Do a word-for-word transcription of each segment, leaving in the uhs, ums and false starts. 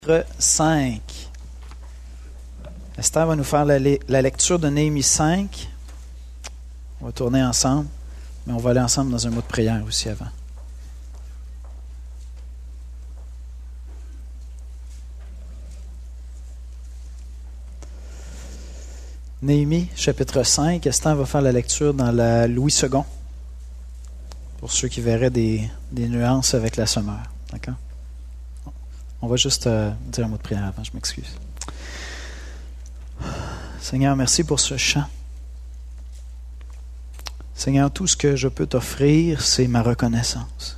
cinq. Esther va nous faire la, la lecture de Néhémie cinq. On va tourner ensemble, mais on va aller ensemble dans un mot de prière aussi avant. Néhémie, chapitre cinq. Esther va faire la lecture dans la Louis second, pour ceux qui verraient des, des nuances avec la sommeur. D'accord? On va juste euh, dire un mot de prière avant, je m'excuse. Seigneur, merci pour ce chant. Seigneur, tout ce que je peux t'offrir, c'est ma reconnaissance.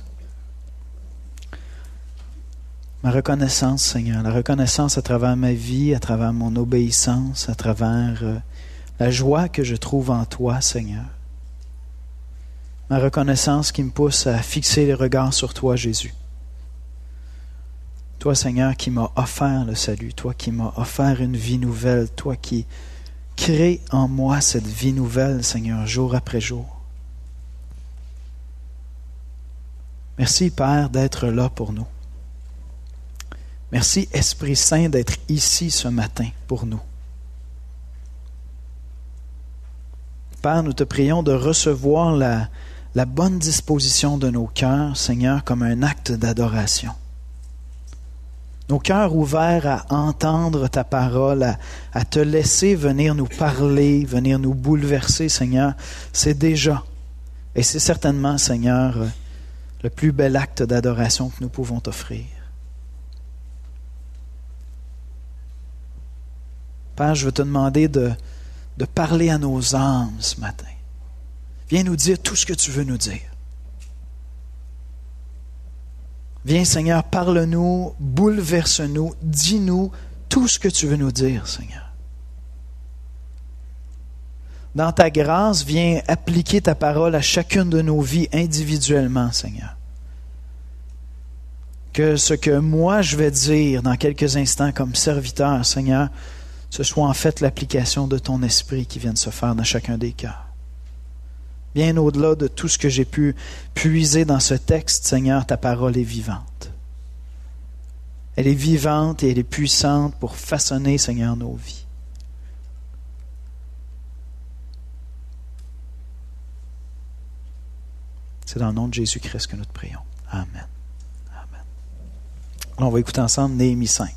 Ma reconnaissance, Seigneur, la reconnaissance à travers ma vie, à travers mon obéissance, à travers euh, la joie que je trouve en toi, Seigneur. Ma reconnaissance qui me pousse à fixer les regards sur toi, Jésus. Toi, Seigneur, qui m'as offert le salut, toi qui m'as offert une vie nouvelle, toi qui crée en moi cette vie nouvelle, Seigneur, jour après jour. Merci, Père, d'être là pour nous. Merci, Esprit Saint, d'être ici ce matin pour nous. Père, nous te prions de recevoir la, la bonne disposition de nos cœurs, Seigneur, comme un acte d'adoration. Nos cœurs ouverts à entendre ta parole, à, à te laisser venir nous parler, venir nous bouleverser, Seigneur, c'est déjà, et c'est certainement, Seigneur, le plus bel acte d'adoration que nous pouvons t'offrir. Père, je veux te demander de, de parler à nos âmes ce matin. Viens nous dire tout ce que tu veux nous dire. Viens, Seigneur, parle-nous, bouleverse-nous, dis-nous tout ce que tu veux nous dire, Seigneur. Dans ta grâce, viens appliquer ta parole à chacune de nos vies individuellement, Seigneur. Que ce que moi je vais dire dans quelques instants comme serviteur, Seigneur, ce soit en fait l'application de ton esprit qui vienne se faire dans chacun des cœurs. Bien au-delà de tout ce que j'ai pu puiser dans ce texte, Seigneur, ta parole est vivante. Elle est vivante et elle est puissante pour façonner, Seigneur, nos vies. C'est dans le nom de Jésus-Christ que nous te prions. Amen. Amen. Alors, on va écouter ensemble Néhémie cinq.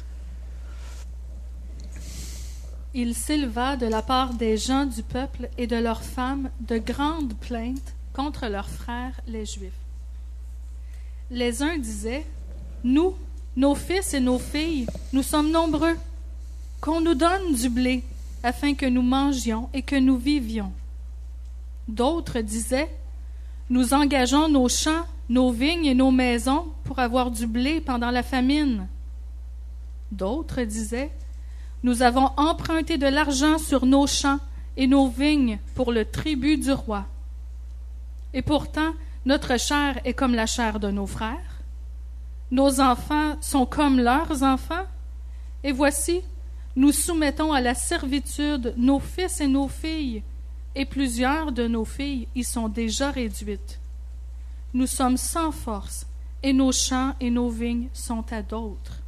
Il s'éleva de la part des gens du peuple et de leurs femmes de grandes plaintes contre leurs frères les Juifs. Les uns disaient, « Nous, nos fils et nos filles, nous sommes nombreux. Qu'on nous donne du blé, afin que nous mangions et que nous vivions. » D'autres disaient, « Nous engageons nos champs, nos vignes et nos maisons pour avoir du blé pendant la famine. » D'autres disaient, nous avons emprunté de l'argent sur nos champs et nos vignes pour le tribut du roi. Et pourtant, notre chair est comme la chair de nos frères. Nos enfants sont comme leurs enfants. Et voici, nous soumettons à la servitude nos fils et nos filles, et plusieurs de nos filles y sont déjà réduites. Nous sommes sans force, et nos champs et nos vignes sont à d'autres.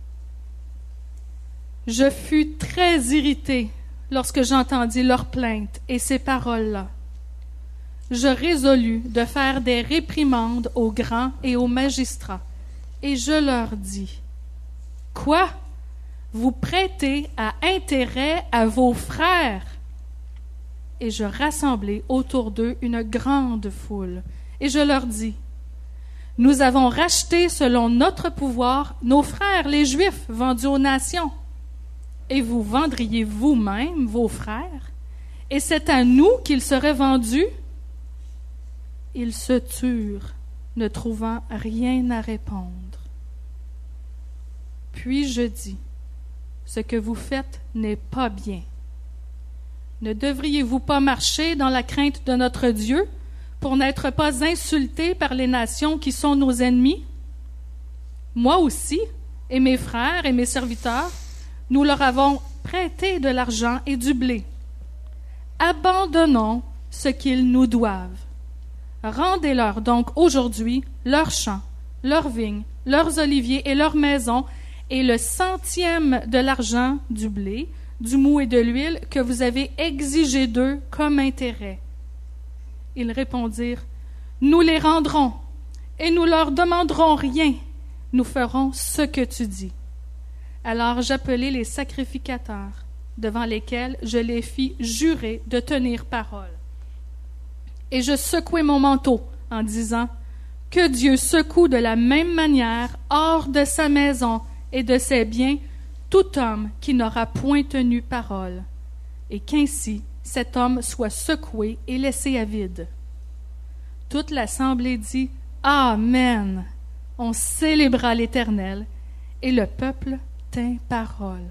Je fus très irrité lorsque j'entendis leurs plaintes et ces paroles-là. Je résolus de faire des réprimandes aux grands et aux magistrats, et je leur dis, « Quoi? Vous prêtez à intérêt à vos frères? » Et je rassemblai autour d'eux une grande foule, et je leur dis, « Nous avons racheté selon notre pouvoir nos frères les Juifs vendus aux nations. Et vous vendriez vous-même vos frères, et c'est à nous qu'ils seraient vendus? » Ils se turent, ne trouvant rien à répondre. Puis je dis, « Ce que vous faites n'est pas bien. Ne devriez-vous pas marcher dans la crainte de notre Dieu pour n'être pas insultés par les nations qui sont nos ennemis? Moi aussi, et mes frères et mes serviteurs, nous leur avons prêté de l'argent et du blé. Abandonnons ce qu'ils nous doivent. Rendez-leur donc aujourd'hui leurs champs, leurs vignes, leurs oliviers et leurs maisons, et le centième de l'argent, du blé, du mou et de l'huile que vous avez exigé d'eux comme intérêt. » Ils répondirent, « Nous les rendrons, et nous leur demanderons rien. Nous ferons ce que tu dis. » Alors j'appelai les sacrificateurs, devant lesquels je les fis jurer de tenir parole. Et je secouai mon manteau en disant, « Que Dieu secoue de la même manière hors de sa maison et de ses biens tout homme qui n'aura point tenu parole, et qu'ainsi cet homme soit secoué et laissé à vide. » Toute l'assemblée dit, « Amen !» On célébra l'Éternel, et le peuple tint parole.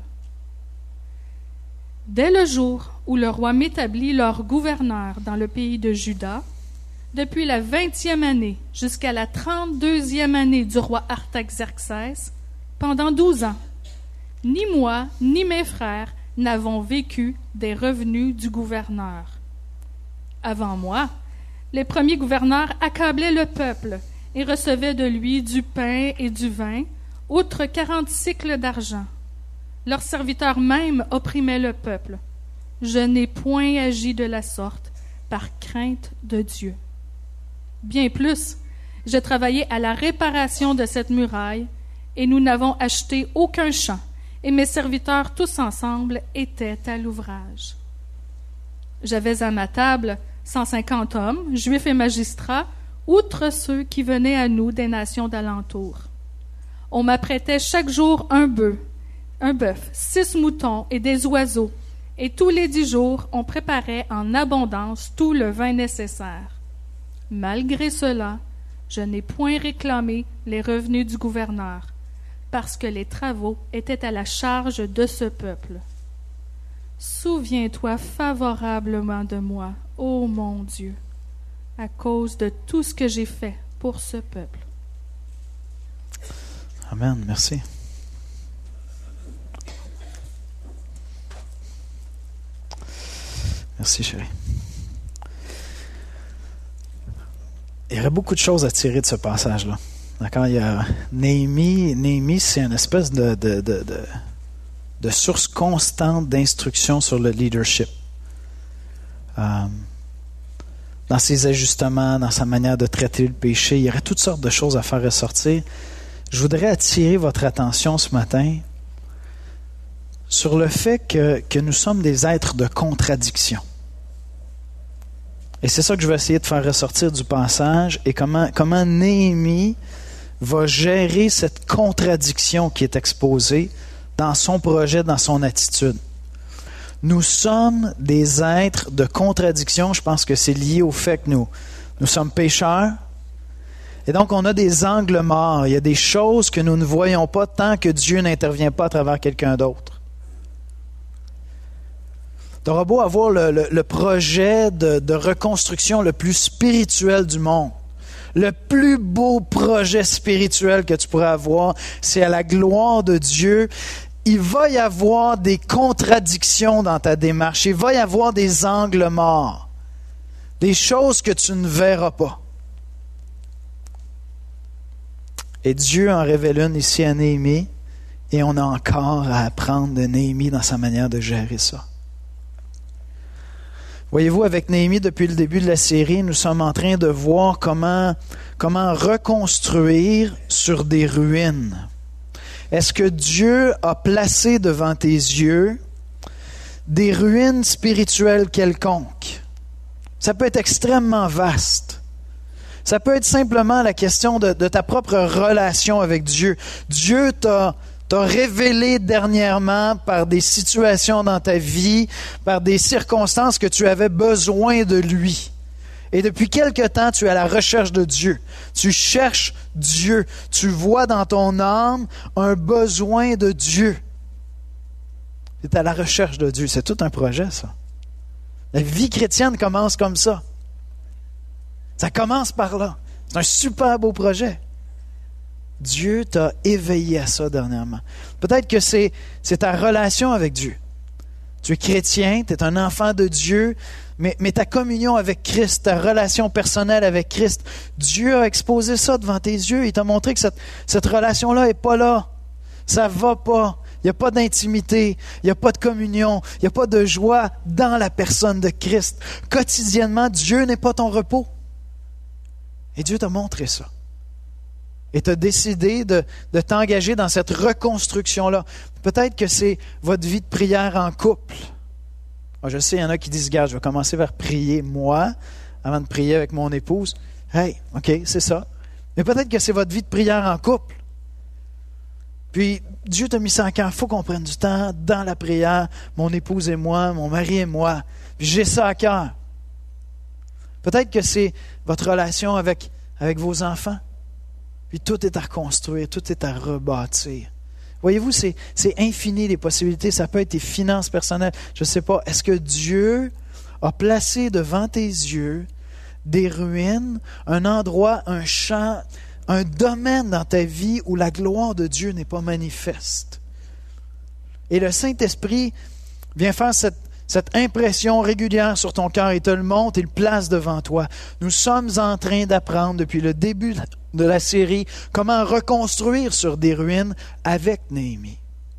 Dès le jour où le roi m'établit leur gouverneur dans le pays de Juda, depuis la vingtième année jusqu'à la trente-deuxième année du roi Artaxerxès, pendant douze ans, ni moi ni mes frères n'avons vécu des revenus du gouverneur. Avant moi, les premiers gouverneurs accablaient le peuple et recevaient de lui du pain et du vin, outre quarante cycles d'argent. Leurs serviteurs même opprimaient le peuple. Je n'ai point agi de la sorte, par crainte de Dieu. Bien plus, j'ai travaillé à la réparation de cette muraille, et nous n'avons acheté aucun champ, et mes serviteurs tous ensemble étaient à l'ouvrage. J'avais à ma table cent cinquante hommes, juifs et magistrats, outre ceux qui venaient à nous des nations d'alentour. On m'apprêtait chaque jour un bœuf, un bœuf, six moutons et des oiseaux, et tous les dix jours on préparait en abondance tout le vin nécessaire. Malgré cela, je n'ai point réclamé les revenus du gouverneur, parce que les travaux étaient à la charge de ce peuple. Souviens-toi favorablement de moi, ô mon Dieu, à cause de tout ce que j'ai fait pour ce peuple. Amen, merci. Merci, chérie. Il y aurait beaucoup de choses à tirer de ce passage-là. D'accord? Il y a Néhémie. Néhémie, c'est une espèce de, de, de, de, de source constante d'instruction sur le leadership. Euh, dans ses ajustements, dans sa manière de traiter le péché, il y aurait toutes sortes de choses à faire ressortir. Je voudrais attirer votre attention ce matin sur le fait que, que nous sommes des êtres de contradiction. Et c'est ça que je vais essayer de faire ressortir du passage et comment, comment Néhémie va gérer cette contradiction qui est exposée dans son projet, dans son attitude. Nous sommes des êtres de contradiction. Je pense que c'est lié au fait que nous, nous sommes pécheurs. Et donc, on a des angles morts. Il y a des choses que nous ne voyons pas tant que Dieu n'intervient pas à travers quelqu'un d'autre. Tu auras beau avoir le, le, le projet de, de reconstruction le plus spirituel du monde. Le plus beau projet spirituel que tu pourrais avoir, c'est à la gloire de Dieu. Il va y avoir des contradictions dans ta démarche. Il va y avoir des angles morts. Des choses que tu ne verras pas. Et Dieu en révèle une ici à Néhémie, et on a encore à apprendre de Néhémie dans sa manière de gérer ça. Voyez-vous, avec Néhémie, depuis le début de la série, nous sommes en train de voir comment, comment reconstruire sur des ruines. Est-ce que Dieu a placé devant tes yeux des ruines spirituelles quelconques? Ça peut être extrêmement vaste. Ça peut être simplement la question de, de ta propre relation avec Dieu. Dieu t'a, t'a révélé dernièrement par des situations dans ta vie, par des circonstances que tu avais besoin de lui. Et depuis quelque temps, tu es à la recherche de Dieu. Tu cherches Dieu. Tu vois dans ton âme un besoin de Dieu. Tu es à la recherche de Dieu. C'est tout un projet, ça. La vie chrétienne commence comme ça. Ça commence par là. C'est un super beau projet. Dieu t'a éveillé à ça dernièrement. Peut-être que c'est, c'est ta relation avec Dieu. Tu es chrétien, tu es un enfant de Dieu, mais, mais ta communion avec Christ, ta relation personnelle avec Christ, Dieu a exposé ça devant tes yeux. Il t'a montré que cette, cette relation-là n'est pas là. Ça va pas. Il n'y a pas d'intimité, il n'y a pas de communion, il n'y a pas de joie dans la personne de Christ. Quotidiennement, Dieu n'est pas ton repos. Et Dieu t'a montré ça. Et tu as décidé de, de t'engager dans cette reconstruction-là. Peut-être que c'est votre vie de prière en couple. Moi, je sais, il y en a qui disent, regarde, je vais commencer par prier moi, avant de prier avec mon épouse. Hey, OK, c'est ça. Mais peut-être que c'est votre vie de prière en couple. Puis, Dieu t'a mis ça en cœur. Il faut qu'on prenne du temps dans la prière, mon épouse et moi, mon mari et moi. Puis j'ai ça à cœur. Peut-être que c'est votre relation avec, avec vos enfants. Puis tout est à reconstruire, tout est à rebâtir. Voyez-vous, c'est, c'est infini les possibilités. Ça peut être tes finances personnelles. Je ne sais pas, est-ce que Dieu a placé devant tes yeux des ruines, un endroit, un champ, un domaine dans ta vie où la gloire de Dieu n'est pas manifeste? Et le Saint-Esprit vient faire cette, cette impression régulière sur ton cœur et te le montre et le place devant toi. Nous sommes en train d'apprendre depuis le début de la série comment reconstruire sur des ruines avec Néhémie.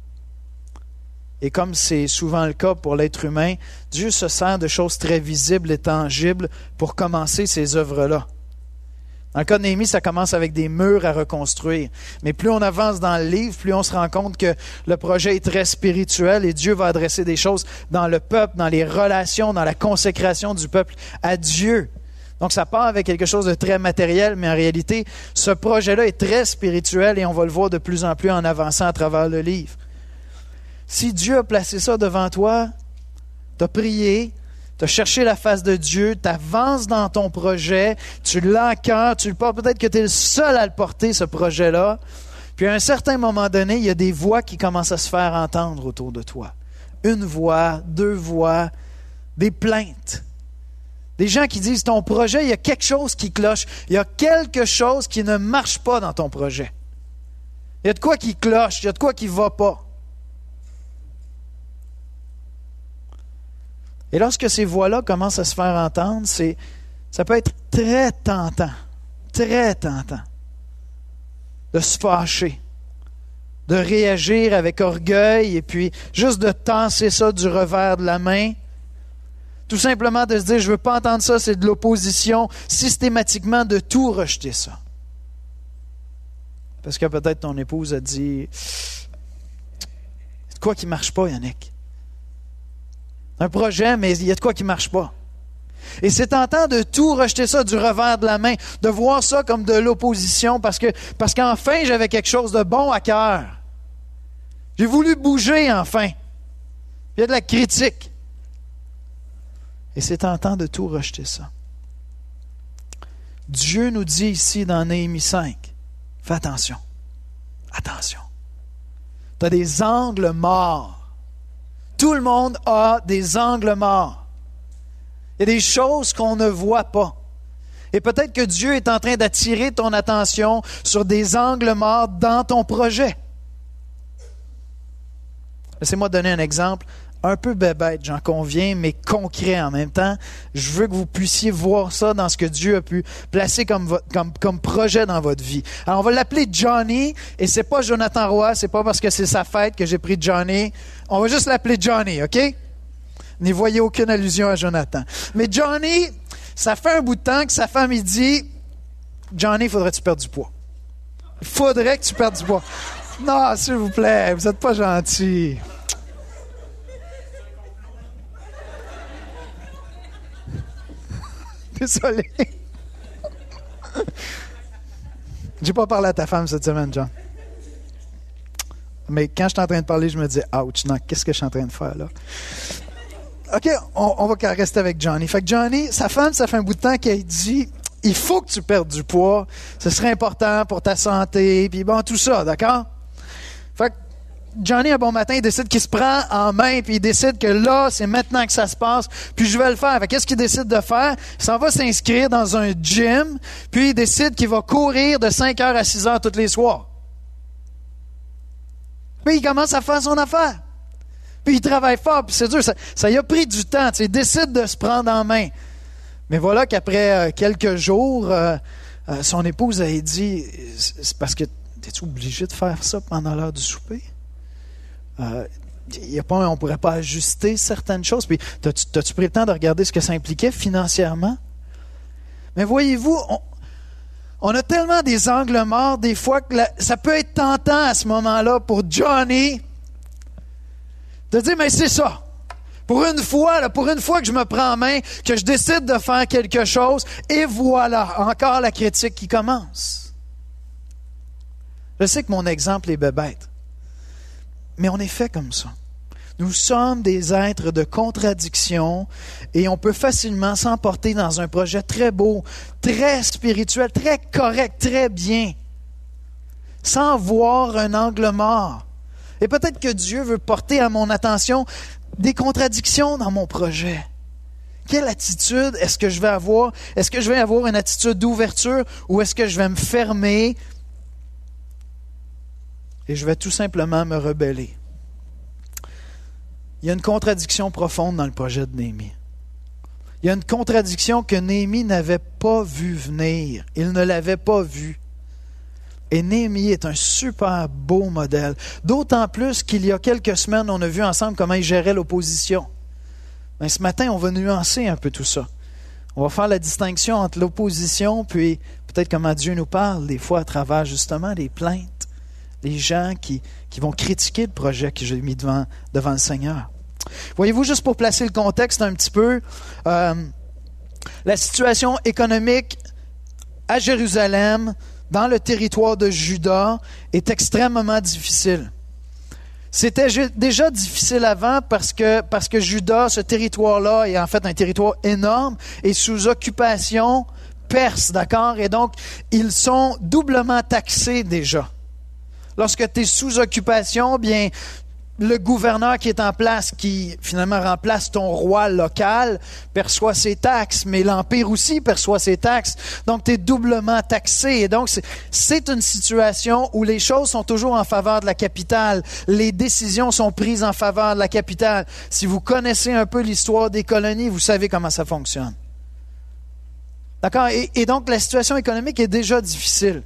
Et comme c'est souvent le cas pour l'être humain, Dieu se sert de choses très visibles et tangibles pour commencer ces œuvres-là. Dans le cas de Néhémie, ça commence avec des murs à reconstruire. Mais plus on avance dans le livre, plus on se rend compte que le projet est très spirituel et Dieu va adresser des choses dans le peuple, dans les relations, dans la consécration du peuple à Dieu. Donc ça part avec quelque chose de très matériel, mais en réalité, ce projet-là est très spirituel et on va le voir de plus en plus en avançant à travers le livre. Si Dieu a placé ça devant toi, tu as prié, tu as cherché la face de Dieu, tu avances dans ton projet, tu l'as à cœur, tu le portes, peut-être que tu es le seul à le porter, ce projet-là. Puis à un certain moment donné, il y a des voix qui commencent à se faire entendre autour de toi. Une voix, deux voix, des plaintes. Des gens qui disent, ton projet, il y a quelque chose qui cloche, il y a quelque chose qui ne marche pas dans ton projet. Il y a de quoi qui cloche, il y a de quoi qui ne va pas. Et lorsque ces voix-là commencent à se faire entendre, c'est, ça peut être très tentant, très tentant de se fâcher, de réagir avec orgueil et puis juste de tasser ça du revers de la main. Tout simplement de se dire, je ne veux pas entendre ça, c'est de l'opposition, systématiquement de tout rejeter ça. Parce que peut-être ton épouse a dit, c'est quoi qui ne marche pas, Yannick? Un projet, mais il y a de quoi qui ne marche pas. Et c'est tentant de tout rejeter ça du revers de la main, de voir ça comme de l'opposition, parce que parce qu'enfin, j'avais quelque chose de bon à cœur. J'ai voulu bouger, enfin. Il y a de la critique. Et c'est tentant de tout rejeter ça. Dieu nous dit ici dans Néhémie cinq, fais attention, attention. Tu as des angles morts. Tout le monde a des angles morts. Il y a des choses qu'on ne voit pas. Et peut-être que Dieu est en train d'attirer ton attention sur des angles morts dans ton projet. Laissez-moi donner un exemple un peu bébête, j'en conviens, mais concret en même temps. Je veux que vous puissiez voir ça dans ce que Dieu a pu placer comme, comme, comme projet dans votre vie. Alors, on va l'appeler Johnny, et c'est pas Jonathan Roy, c'est pas parce que c'est sa fête que j'ai pris Johnny. On va juste l'appeler Johnny, OK? N'y voyez aucune allusion à Jonathan. Mais Johnny, ça fait un bout de temps que sa femme, il dit, Johnny, il faudrait que tu perdes du poids. Il faudrait que tu perdes du poids. Non, s'il vous plaît, vous n'êtes pas gentil. Désolé. J'ai pas parlé à ta femme cette semaine, John. Mais quand je suis en train de parler, je me dis, ouch, non, qu'est-ce que je suis en train de faire là? OK, on, on va rester avec Johnny. Fait que Johnny, sa femme, ça fait un bout de temps qu'elle dit, il faut que tu perdes du poids. Ce serait important pour ta santé, puis bon, tout ça, d'accord? Fait que Johnny, un bon matin, il décide qu'il se prend en main, puis il décide que là, c'est maintenant que ça se passe, puis je vais le faire. Fait qu'est-ce qu'il décide de faire? Il s'en va s'inscrire dans un gym, puis il décide qu'il va courir de cinq heures à six heures tous les soirs. Puis il commence à faire son affaire. Puis il travaille fort, puis c'est dur. Ça, ça y a pris du temps. Il décide de se prendre en main. Mais voilà qu'après euh, quelques jours, euh, euh, son épouse a dit, c'est parce que es-tu obligé de faire ça pendant l'heure du souper? Euh, y a pas, on ne pourrait pas ajuster certaines choses. Puis, t'as-tu, t'as-tu pris le temps de regarder ce que ça impliquait financièrement? Mais voyez-vous, on, on a tellement des angles morts des fois que la, ça peut être tentant à ce moment-là pour Johnny de dire, mais c'est ça. Pour une fois, là, pour une fois que je me prends en main, que je décide de faire quelque chose, et voilà, encore la critique qui commence. Je sais que mon exemple est bébête, mais on est fait comme ça. Nous sommes des êtres de contradiction et on peut facilement s'emporter dans un projet très beau, très spirituel, très correct, très bien, sans voir un angle mort. Et peut-être que Dieu veut porter à mon attention des contradictions dans mon projet. Quelle attitude est-ce que je vais avoir? Est-ce que je vais avoir une attitude d'ouverture ou est-ce que je vais me fermer et je vais tout simplement me rebeller? Il y a une contradiction profonde dans le projet de Néhémie. Il y a une contradiction que Néhémie n'avait pas vue venir. Il ne l'avait pas vue. Et Néhémie est un super beau modèle. D'autant plus qu'il y a quelques semaines, on a vu ensemble comment il gérait l'opposition. Mais ce matin, on va nuancer un peu tout ça. On va faire la distinction entre l'opposition puis peut-être comment Dieu nous parle des fois à travers justement les plaintes, les gens qui, qui vont critiquer le projet que j'ai mis devant, devant le Seigneur. Voyez-vous, juste pour placer le contexte un petit peu, euh, la situation économique à Jérusalem, dans le territoire de Juda, est extrêmement difficile. C'était déjà difficile avant parce que, parce que Juda, ce territoire-là, est en fait un territoire énorme, est sous occupation perse, d'accord? Et donc, ils sont doublement taxés déjà. Lorsque tu es sous occupation, bien, le gouverneur qui est en place, qui finalement remplace ton roi local, perçoit ses taxes, mais l'Empire aussi perçoit ses taxes. Donc, tu es doublement taxé. Et donc, c'est, c'est une situation où les choses sont toujours en faveur de la capitale. Les décisions sont prises en faveur de la capitale. Si vous connaissez un peu l'histoire des colonies, vous savez comment ça fonctionne. D'accord? Et, et donc, la situation économique est déjà difficile.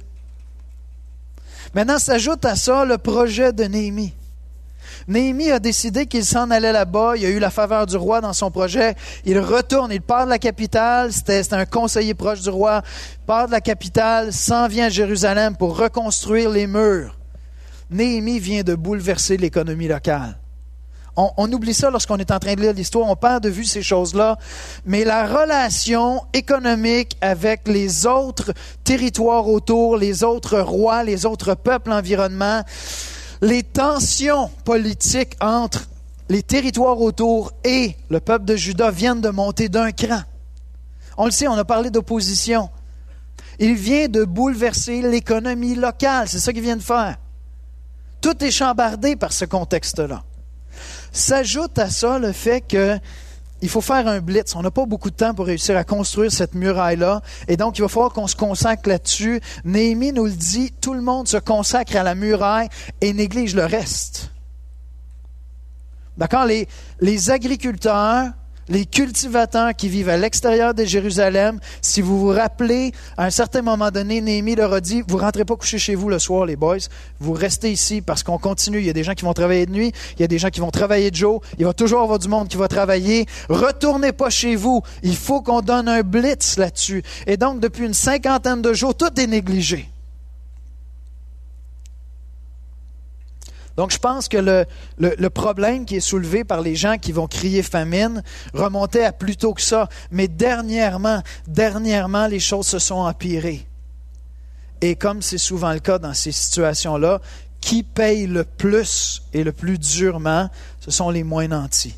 Maintenant, s'ajoute à ça le projet de Néhémie. Néhémie a décidé qu'il s'en allait là-bas. Il a eu la faveur du roi dans son projet. Il retourne, il part de la capitale. C'était, c'était un conseiller proche du roi. Il part de la capitale, s'en vient à Jérusalem pour reconstruire les murs. Néhémie vient de bouleverser l'économie locale. On, on oublie ça lorsqu'on est en train de lire l'histoire. On perd de vue ces choses-là. Mais la relation économique avec les autres territoires autour, les autres rois, les autres peuples environnement, les tensions politiques entre les territoires autour et le peuple de Juda viennent de monter d'un cran. On le sait, on a parlé d'opposition. Il vient de bouleverser l'économie locale. C'est ça qu'il vient de faire. Tout est chambardé par ce contexte-là. S'ajoute à ça le fait que il faut faire un blitz. On n'a pas beaucoup de temps pour réussir à construire cette muraille-là. Et donc, il va falloir qu'on se consacre là-dessus. Néhémie nous le dit, tout le monde se consacre à la muraille et néglige le reste. D'accord? Les, les agriculteurs, les cultivateurs qui vivent à l'extérieur de Jérusalem, si vous vous rappelez, à un certain moment donné, Néhémie leur a dit, vous ne rentrez pas coucher chez vous le soir, les boys, vous restez ici parce qu'on continue. Il y a des gens qui vont travailler de nuit, il y a des gens qui vont travailler de jour, il va toujours y avoir du monde qui va travailler. Retournez pas chez vous, il faut qu'on donne un blitz là-dessus. Et donc, depuis une cinquantaine de jours, tout est négligé. Donc, je pense que le, le, le problème qui est soulevé par les gens qui vont crier famine remontait à plus tôt que ça. Mais dernièrement, dernièrement, les choses se sont empirées. Et comme c'est souvent le cas dans ces situations-là, qui paye le plus et le plus durement, ce sont les moins nantis.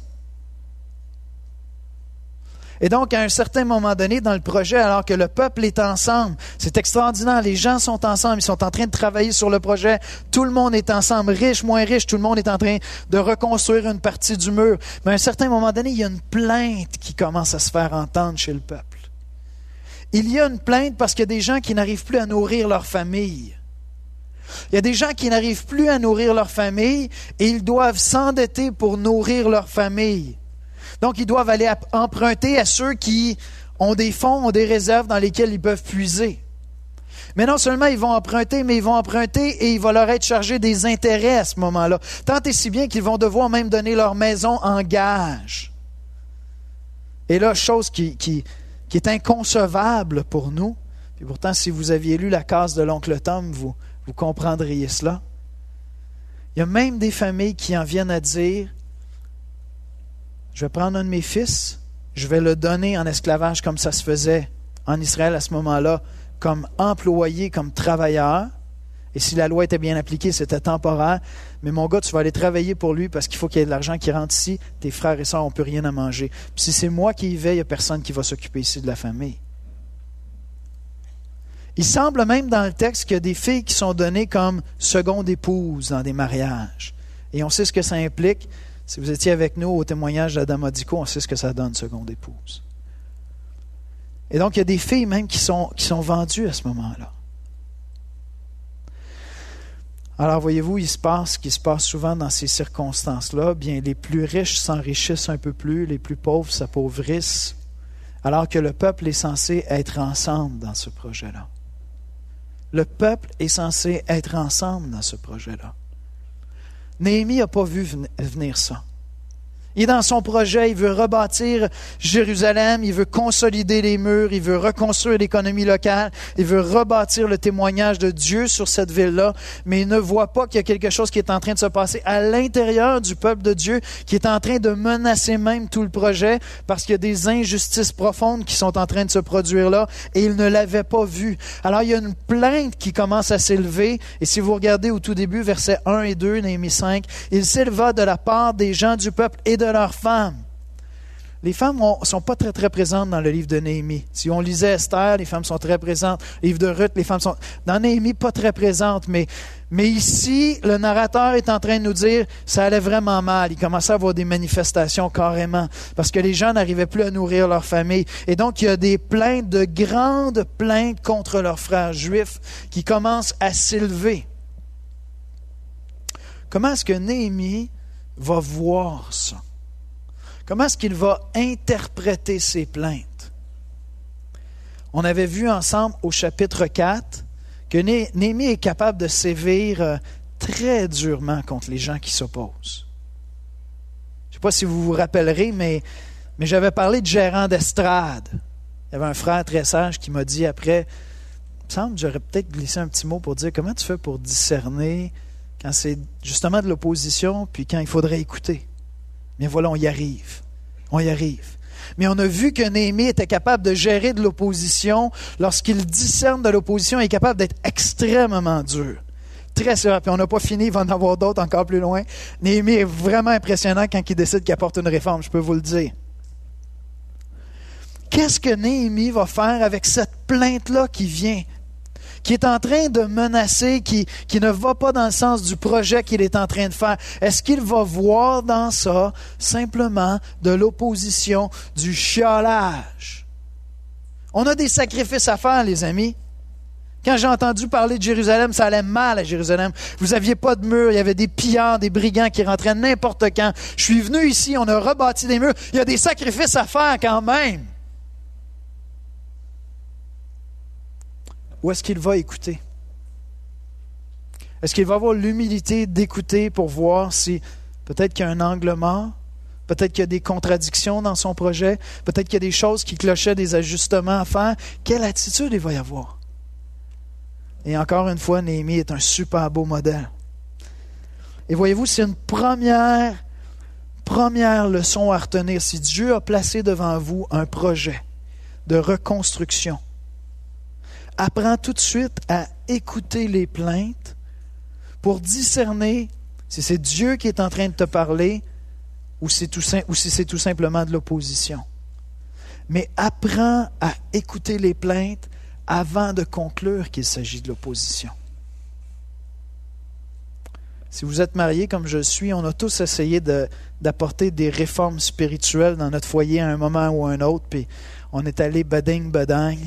Et donc, à un certain moment donné, dans le projet, alors que le peuple est ensemble, c'est extraordinaire, les gens sont ensemble, ils sont en train de travailler sur le projet, tout le monde est ensemble, riche, moins riche, tout le monde est en train de reconstruire une partie du mur. Mais à un certain moment donné, il y a une plainte qui commence à se faire entendre chez le peuple. Il y a une plainte parce qu'il y a des gens qui n'arrivent plus à nourrir leur famille. Il y a des gens qui n'arrivent plus à nourrir leur famille et ils doivent s'endetter pour nourrir leur famille. Donc, ils doivent aller emprunter à ceux qui ont des fonds, ont des réserves dans lesquelles ils peuvent puiser. Mais non seulement ils vont emprunter, mais ils vont emprunter et il va leur être chargé des intérêts à ce moment-là. Tant et si bien qu'ils vont devoir même donner leur maison en gage. Et là, chose qui, qui, qui est inconcevable pour nous, et pourtant si vous aviez lu la case de l'oncle Tom, vous, vous comprendriez cela. Il y a même des familles qui en viennent à dire, je vais prendre un de mes fils, je vais le donner en esclavage comme ça se faisait en Israël à ce moment-là, comme employé, comme travailleur. Et si la loi était bien appliquée, c'était temporaire. Mais mon gars, tu vas aller travailler pour lui parce qu'il faut qu'il y ait de l'argent qui rentre ici. Tes frères et sœurs n'ont plus rien à manger. Puis si c'est moi qui y vais, il n'y a personne qui va s'occuper ici de la famille. Il semble même dans le texte qu'il y a des filles qui sont données comme seconde épouse dans des mariages. Et on sait ce que ça implique. Si vous étiez avec nous au témoignage d'Adama Diko, on sait ce que ça donne, seconde épouse. Et donc, il y a des filles même qui sont, qui sont vendues à ce moment-là. Alors, voyez-vous, il se passe ce qui se passe souvent dans ces circonstances-là. Bien, les plus riches s'enrichissent un peu plus, les plus pauvres s'appauvrissent, alors que le peuple est censé être ensemble dans ce projet-là. Le peuple est censé être ensemble dans ce projet-là. Néhémie n'a pas vu venir ça. Il est dans son projet, il veut rebâtir Jérusalem, il veut consolider les murs, il veut reconstruire l'économie locale, il veut rebâtir le témoignage de Dieu sur cette ville-là, mais il ne voit pas qu'il y a quelque chose qui est en train de se passer à l'intérieur du peuple de Dieu, qui est en train de menacer même tout le projet, parce qu'il y a des injustices profondes qui sont en train de se produire là, et il ne l'avait pas vu. Alors il y a une plainte qui commence à s'élever, et si vous regardez au tout début, versets un et deux, Néhémie cinq, il s'éleva de la part des gens du peuple et de de leurs femmes. Les femmes ne sont pas très, très présentes dans le livre de Néhémie. Si on lisait Esther, les femmes sont très présentes. Le livre de Ruth, les femmes sont... Dans Néhémie, pas très présentes. Mais, mais ici, le narrateur est en train de nous dire ça allait vraiment mal. Il commençait à avoir des manifestations carrément parce que les gens n'arrivaient plus à nourrir leur famille. Et donc, il y a des plaintes, de grandes plaintes contre leurs frères juifs qui commencent à s'élever. Comment est-ce que Néhémie va voir ça? Comment est-ce qu'il va interpréter ces plaintes? On avait vu ensemble au chapitre quatre que Né- Néhémie est capable de sévir très durement contre les gens qui s'opposent. Je ne sais pas si vous vous rappellerez, mais, mais j'avais parlé de gérant d'estrade. Il y avait un frère très sage qui m'a dit après, il me semble que j'aurais peut-être glissé un petit mot pour dire comment tu fais pour discerner quand c'est justement de l'opposition, puis quand il faudrait écouter. Mais voilà, on y arrive. On y arrive. Mais on a vu que Néhémie était capable de gérer de l'opposition. Lorsqu'il discerne de l'opposition, il est capable d'être extrêmement dur. Très sévère. Puis on n'a pas fini, il va en avoir d'autres encore plus loin. Néhémie est vraiment impressionnant quand il décide qu'il apporte une réforme, je peux vous le dire. Qu'est-ce que Néhémie va faire avec cette plainte-là qui vient, qui est en train de menacer, qui, qui ne va pas dans le sens du projet qu'il est en train de faire? Est-ce qu'il va voir dans ça simplement de l'opposition, du chiolage? On a des sacrifices à faire, les amis. Quand j'ai entendu parler de Jérusalem, ça allait mal à Jérusalem. Vous n'aviez pas de mur, il y avait des pillards, des brigands qui rentraient n'importe quand. Je suis venu ici, on a rebâti des murs. Il y a des sacrifices à faire quand même. Ou est-ce qu'il va écouter? Est-ce qu'il va avoir l'humilité d'écouter pour voir si peut-être qu'il y a un angle mort, peut-être qu'il y a des contradictions dans son projet, peut-être qu'il y a des choses qui clochaient, des ajustements à faire? Quelle attitude il va y avoir? Et encore une fois, Néhémie est un super beau modèle. Et voyez-vous, c'est une première, première leçon à retenir. Si Dieu a placé devant vous un projet de reconstruction, apprends tout de suite à écouter les plaintes pour discerner si c'est Dieu qui est en train de te parler ou, c'est tout, ou si c'est tout simplement de l'opposition. Mais apprends à écouter les plaintes avant de conclure qu'il s'agit de l'opposition. Si vous êtes marié comme je suis, on a tous essayé de, d'apporter des réformes spirituelles dans notre foyer à un moment ou à un autre, puis on est allé bading badang.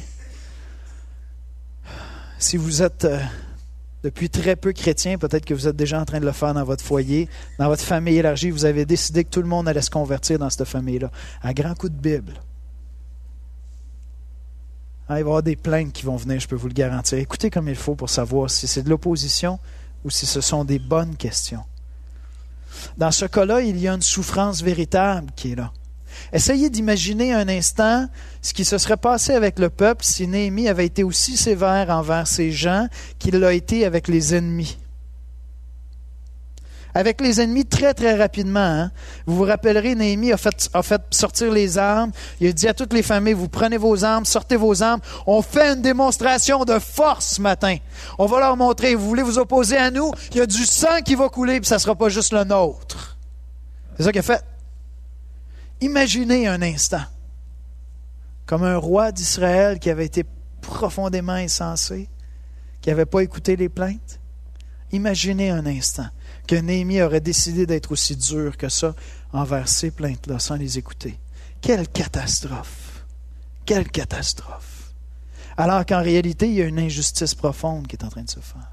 Si vous êtes euh, depuis très peu chrétien, peut-être que vous êtes déjà en train de le faire dans votre foyer, dans votre famille élargie, vous avez décidé que tout le monde allait se convertir dans cette famille-là, à grands coups de Bible. Hein, il va y avoir des plaintes qui vont venir, je peux vous le garantir. Écoutez comme il faut pour savoir si c'est de l'opposition ou si ce sont des bonnes questions. Dans ce cas-là, il y a une souffrance véritable qui est là. Essayez d'imaginer un instant ce qui se serait passé avec le peuple si Néhémie avait été aussi sévère envers ses gens qu'il l'a été avec les ennemis. Avec les ennemis, très, très rapidement. Hein? Vous vous rappellerez, Néhémie a fait, a fait sortir les armes. Il a dit à toutes les familles, vous prenez vos armes, sortez vos armes. On fait une démonstration de force ce matin. On va leur montrer, vous voulez vous opposer à nous, il y a du sang qui va couler, puis ça ne sera pas juste le nôtre. C'est ça qu'il a fait. Imaginez un instant, comme un roi d'Israël qui avait été profondément insensé, qui n'avait pas écouté les plaintes. Imaginez un instant que Néhémie aurait décidé d'être aussi dur que ça envers ces plaintes-là, sans les écouter. Quelle catastrophe! Quelle catastrophe! Alors qu'en réalité, il y a une injustice profonde qui est en train de se faire.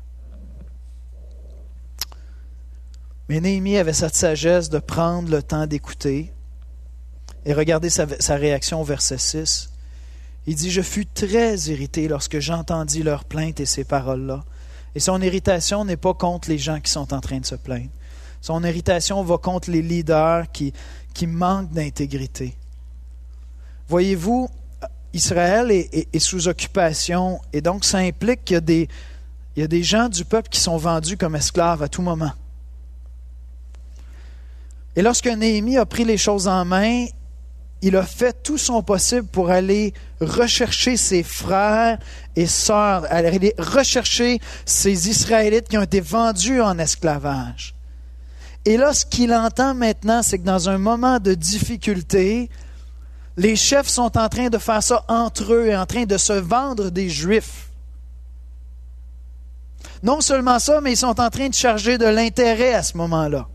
Mais Néhémie avait cette sagesse de prendre le temps d'écouter. Et regardez sa, sa réaction au verset six. Il dit « Je fus très irrité lorsque j'entendis leurs plaintes et ces paroles-là. » Et son irritation n'est pas contre les gens qui sont en train de se plaindre. Son irritation va contre les leaders qui, qui manquent d'intégrité. Voyez-vous, Israël est, est, est sous occupation et donc ça implique qu'il y a, des, il y a des gens du peuple qui sont vendus comme esclaves à tout moment. Et lorsque Néhémie a pris les choses en main, il a fait tout son possible pour aller rechercher ses frères et sœurs, aller rechercher ces Israélites qui ont été vendus en esclavage. Et là, ce qu'il entend maintenant, c'est que dans un moment de difficulté, les chefs sont en train de faire ça entre eux et en train de se vendre des Juifs. Non seulement ça, mais ils sont en train de charger de l'intérêt à ce moment-là.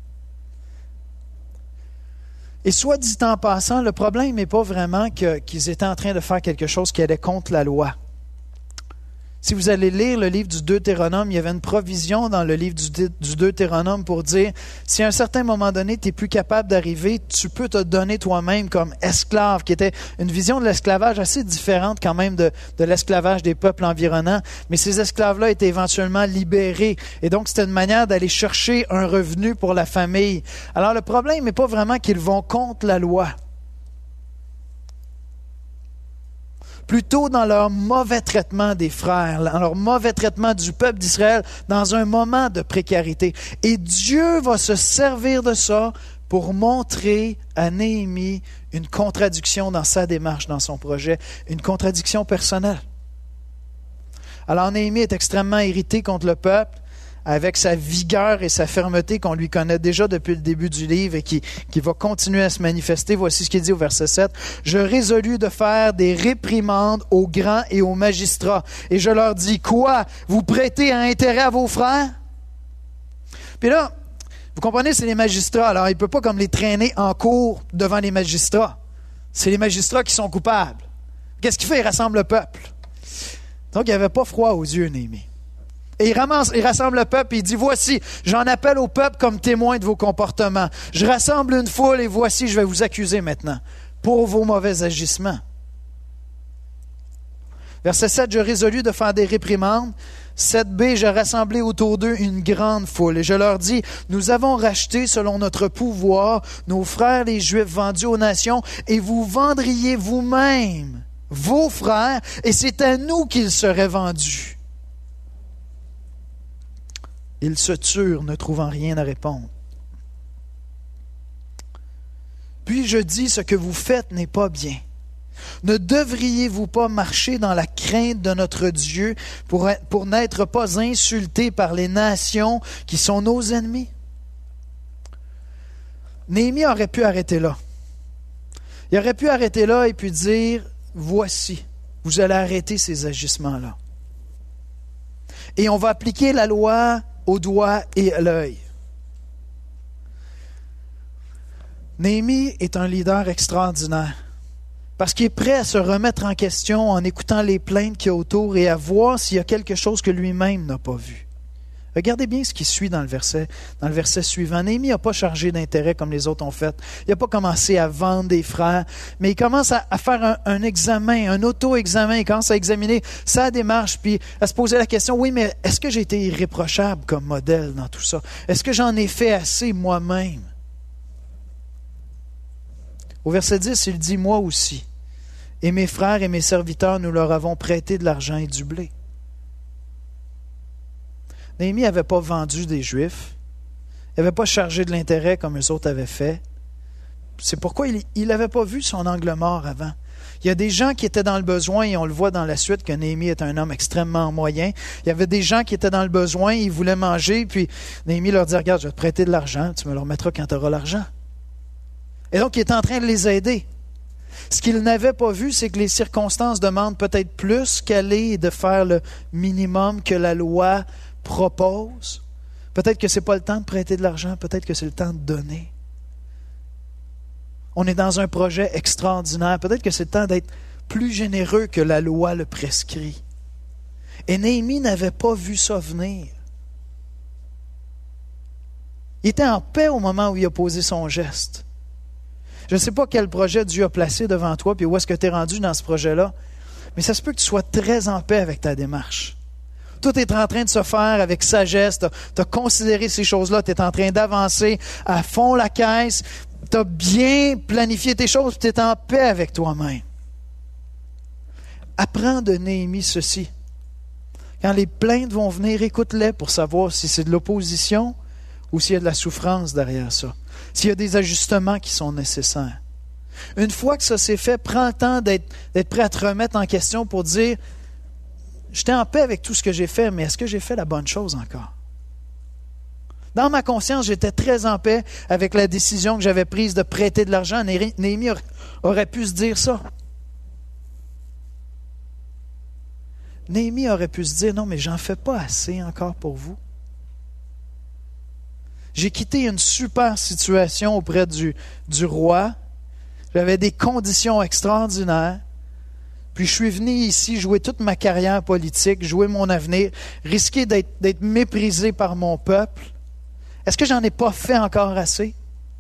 Et soit dit en passant, le problème n'est pas vraiment que, qu'ils étaient en train de faire quelque chose qui allait contre la loi. Si vous allez lire le livre du Deutéronome, il y avait une provision dans le livre du, du Deutéronome pour dire, si à un certain moment donné, tu n'es plus capable d'arriver, tu peux te donner toi-même comme esclave, qui était une vision de l'esclavage assez différente quand même de, de l'esclavage des peuples environnants. Mais ces esclaves-là étaient éventuellement libérés. Et donc, c'était une manière d'aller chercher un revenu pour la famille. Alors, le problème n'est pas vraiment qu'ils vont contre la loi. Plutôt dans leur mauvais traitement des frères, dans leur mauvais traitement du peuple d'Israël, dans un moment de précarité. Et Dieu va se servir de ça pour montrer à Néhémie une contradiction dans sa démarche, dans son projet, une contradiction personnelle. Alors Néhémie est extrêmement irrité contre le peuple, avec sa vigueur et sa fermeté qu'on lui connaît déjà depuis le début du livre et qui, qui va continuer à se manifester. Voici ce qu'il dit au verset sept. « Je résolus de faire des réprimandes aux grands et aux magistrats. Et je leur dis, quoi? Vous prêtez un intérêt à vos frères? » Puis là, vous comprenez, c'est les magistrats. Alors, il ne peut pas comme les traîner en cours devant les magistrats. C'est les magistrats qui sont coupables. Qu'est-ce qu'il fait? Il rassemble le peuple. Donc, il n'avait pas froid aux yeux, Néhémie. Et il, ramasse, il rassemble le peuple et il dit, voici, j'en appelle au peuple comme témoin de vos comportements. Je rassemble une foule et voici, je vais vous accuser maintenant pour vos mauvais agissements. Verset sept, je résolus de faire des réprimandes. sept b, j'ai rassemblé autour d'eux une grande foule. Et je leur dis, nous avons racheté selon notre pouvoir nos frères les Juifs vendus aux nations et vous vendriez vous-même vos frères et c'est à nous qu'ils seraient vendus. Ils se turent, ne trouvant rien à répondre. Puis je dis, ce que vous faites n'est pas bien. Ne devriez-vous pas marcher dans la crainte de notre Dieu pour, pour n'être pas insultés par les nations qui sont nos ennemis? Néhémie aurait pu arrêter là. Il aurait pu arrêter là et puis dire, voici, vous allez arrêter ces agissements-là. Et on va appliquer la loi au doigt et à l'œil. Néhémie est un leader extraordinaire parce qu'il est prêt à se remettre en question en écoutant les plaintes qu'il y a autour et à voir s'il y a quelque chose que lui-même n'a pas vu. Regardez bien ce qui suit dans le verset, dans le verset suivant. Néhémie n'a pas chargé d'intérêt comme les autres ont fait. Il n'a pas commencé à vendre des frères, mais il commence à, à faire un, un examen, un auto-examen. Il commence à examiner sa démarche, puis à se poser la question, oui, mais est-ce que j'ai été irréprochable comme modèle dans tout ça? Est-ce que j'en ai fait assez moi-même? Au verset dix, il dit, moi aussi, et mes frères et mes serviteurs, nous leur avons prêté de l'argent et du blé. Néhémie n'avait pas vendu des Juifs. Il n'avait pas chargé de l'intérêt comme eux autres avaient fait. C'est pourquoi il n'avait pas vu son angle mort avant. Il y a des gens qui étaient dans le besoin, et on le voit dans la suite que Néhémie est un homme extrêmement moyen. Il y avait des gens qui étaient dans le besoin, ils voulaient manger, puis Néhémie leur dit, regarde, je vais te prêter de l'argent, tu me le remettras quand tu auras l'argent. Et donc, il est en train de les aider. Ce qu'il n'avait pas vu, c'est que les circonstances demandent peut-être plus qu'aller et de faire le minimum que la loi propose. Peut-être que ce n'est pas le temps de prêter de l'argent, peut-être que c'est le temps de donner. On est dans un projet extraordinaire, peut-être que c'est le temps d'être plus généreux que la loi le prescrit. Et Néhémie n'avait pas vu ça venir. Il était en paix au moment où il a posé son geste. Je ne sais pas quel projet Dieu a placé devant toi, puis où est-ce que tu es rendu dans ce projet-là, mais ça se peut que tu sois très en paix avec ta démarche. Tout est en train de se faire avec sagesse. Tu as considéré ces choses-là. Tu es en train d'avancer à fond la caisse. Tu as bien planifié tes choses. Tu es en paix avec toi-même. Apprends de Néhémie ceci. Quand les plaintes vont venir, écoute-les pour savoir si c'est de l'opposition ou s'il y a de la souffrance derrière ça. S'il y a des ajustements qui sont nécessaires. Une fois que ça s'est fait, prends le temps d'être, d'être prêt à te remettre en question pour dire j'étais en paix avec tout ce que j'ai fait, mais est-ce que j'ai fait la bonne chose encore? Dans ma conscience, j'étais très en paix avec la décision que j'avais prise de prêter de l'argent. Néhémie aurait pu se dire ça. Néhémie aurait pu se dire, non, mais j'en fais pas assez encore pour vous. J'ai quitté une super situation auprès du, du roi. J'avais des conditions extraordinaires. Puis je suis venu ici jouer toute ma carrière politique, jouer mon avenir, risquer d'être, d'être méprisé par mon peuple. Est-ce que j'en ai pas fait encore assez?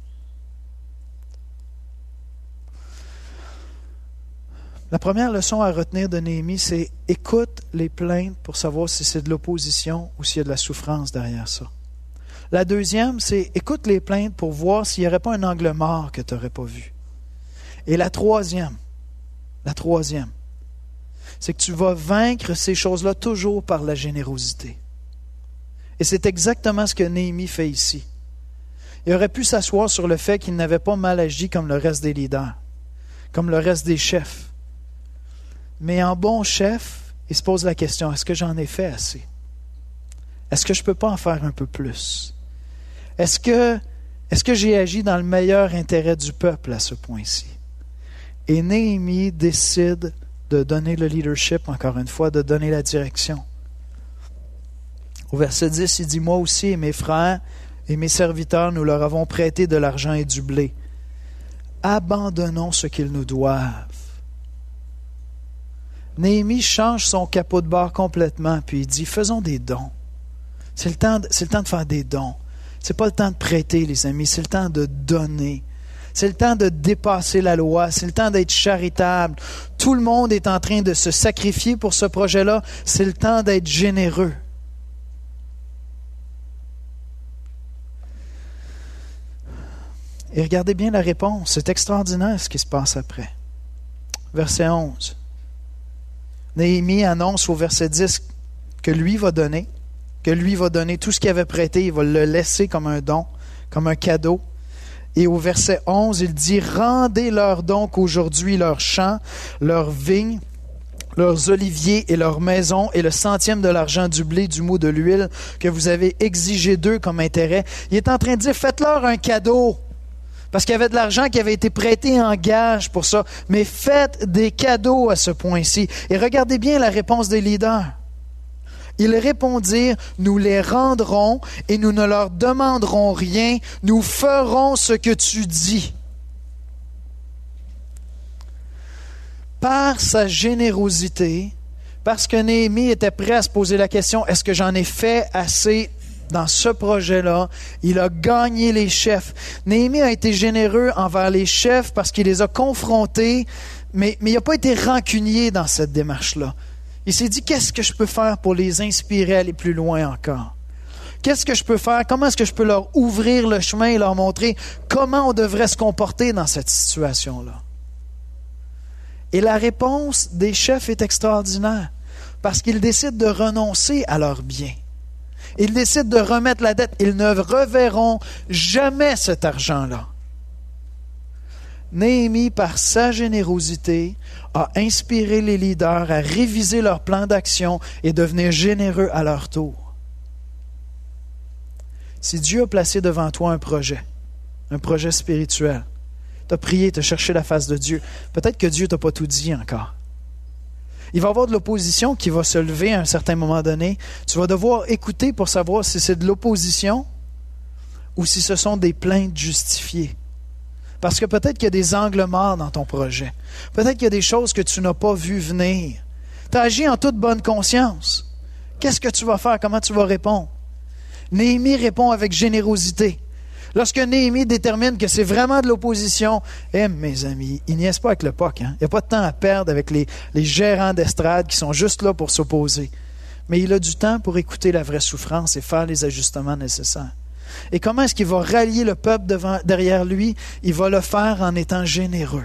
La première leçon à retenir de Néhémie, c'est écoute les plaintes pour savoir si c'est de l'opposition ou s'il y a de la souffrance derrière ça. La deuxième, c'est écoute les plaintes pour voir s'il n'y aurait pas un angle mort que tu n'aurais pas vu. Et la troisième, la troisième, c'est que tu vas vaincre ces choses-là toujours par la générosité. Et c'est exactement ce que Néhémie fait ici. Il aurait pu s'asseoir sur le fait qu'il n'avait pas mal agi comme le reste des leaders, comme le reste des chefs. Mais en bon chef, il se pose la question, est-ce que j'en ai fait assez? Est-ce que je ne peux pas en faire un peu plus? Est-ce que, est-ce que j'ai agi dans le meilleur intérêt du peuple à ce point-ci? Et Néhémie décide de donner le leadership, encore une fois, de donner la direction. Au verset dix, il dit, « Moi aussi et mes frères et mes serviteurs, nous leur avons prêté de l'argent et du blé. Abandonnons ce qu'ils nous doivent. » Néhémie change son capot de bord complètement, puis il dit, « Faisons des dons. » C'est le temps de, c'est le temps de faire des dons. C'est pas le temps de prêter, les amis, c'est le temps de donner. C'est le temps de dépasser la loi. C'est le temps d'être charitable. Tout le monde est en train de se sacrifier pour ce projet-là. C'est le temps d'être généreux. Et regardez bien la réponse. C'est extraordinaire ce qui se passe après. Verset onze. Néhémie annonce au verset dix que lui va donner, que lui va donner tout ce qu'il avait prêté, il va le laisser comme un don, comme un cadeau. Et au verset onze, il dit « Rendez-leur donc aujourd'hui leurs champs, leurs vignes, leurs oliviers et leurs maisons, et le centième de l'argent, du blé, du mou, de l'huile, que vous avez exigé d'eux comme intérêt. » Il est en train de dire « Faites-leur un cadeau. » Parce qu'il y avait de l'argent qui avait été prêté en gage pour ça. Mais faites des cadeaux à ce point-ci. Et regardez bien la réponse des leaders. Ils répondirent, « Nous les rendrons et nous ne leur demanderons rien. Nous ferons ce que tu dis. » Par sa générosité, parce que Néhémie était prêt à se poser la question, « Est-ce que j'en ai fait assez dans ce projet-là. Il a gagné les chefs. Néhémie a été généreux envers les chefs parce qu'il les a confrontés, mais, mais il n'a pas été rancunier dans cette démarche-là. Il s'est dit, qu'est-ce que je peux faire pour les inspirer à aller plus loin encore? Qu'est-ce que je peux faire? Comment est-ce que je peux leur ouvrir le chemin et leur montrer comment on devrait se comporter dans cette situation-là? Et la réponse des chefs est extraordinaire, parce qu'ils décident de renoncer à leurs biens. Ils décident de remettre la dette. Ils ne reverront jamais cet argent-là. Néhémie, par sa générosité, a inspiré les leaders à réviser leur plan d'action et devenir généreux à leur tour. Si Dieu a placé devant toi un projet, un projet spirituel, tu as prié, tu as cherché la face de Dieu, peut-être que Dieu ne t'a pas tout dit encore. Il va y avoir de l'opposition qui va se lever à un certain moment donné. Tu vas devoir écouter pour savoir si c'est de l'opposition ou si ce sont des plaintes justifiées. Parce que peut-être qu'il y a des angles morts dans ton projet. Peut-être qu'il y a des choses que tu n'as pas vues venir. Tu as agi en toute bonne conscience. Qu'est-ce que tu vas faire? Comment tu vas répondre? Néhémie répond avec générosité. Lorsque Néhémie détermine que c'est vraiment de l'opposition, eh mes amis, il niaise pas avec le P O C. Hein? Il n'y a pas de temps à perdre avec les, les gérants d'estrade qui sont juste là pour s'opposer. Mais il a du temps pour écouter la vraie souffrance et faire les ajustements nécessaires. Et comment est-ce qu'il va rallier le peuple devant, derrière lui? Il va le faire en étant généreux.